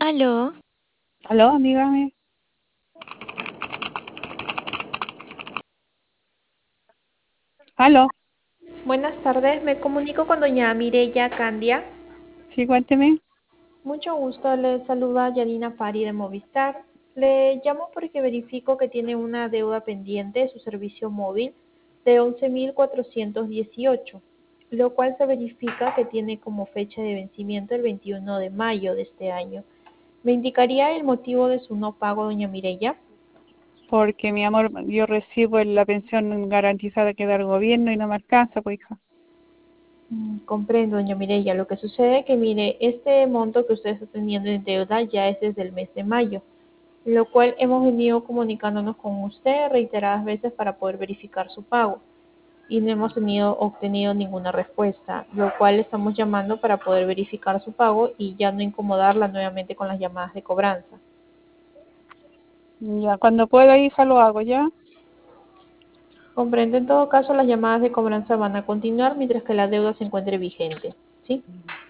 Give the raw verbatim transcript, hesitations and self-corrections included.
Aló, Aló, dígame. Aló, Buenas tardes, me comunico con doña Mireya Candia. sí, cuénteme. Mucho gusto, le saluda Yanina Fari de Movistar. Le llamo porque verifico que tiene una deuda pendiente de su servicio móvil de once mil cuatrocientos dieciocho, lo cual se verifica que tiene como fecha de vencimiento el veintiuno de mayo de este año. ¿Me indicaría el motivo de su no pago, doña Mireya? Porque, mi amor, yo recibo la pensión garantizada que da el gobierno y no me alcanza, pues, hija. Mm, Comprendo, doña Mireya. Lo que sucede es que, mire, este monto que usted está teniendo en deuda ya es desde el mes de mayo, lo cual hemos venido comunicándonos con usted reiteradas veces para poder verificar su pago y no hemos tenido obtenido ninguna respuesta, lo cual estamos llamando para poder verificar su pago y ya no incomodarla nuevamente con las llamadas de cobranza. Ya, cuando pueda, hija, lo hago, ¿ya? Comprende, en todo caso, las llamadas de cobranza van a continuar mientras que la deuda se encuentre vigente, ¿sí?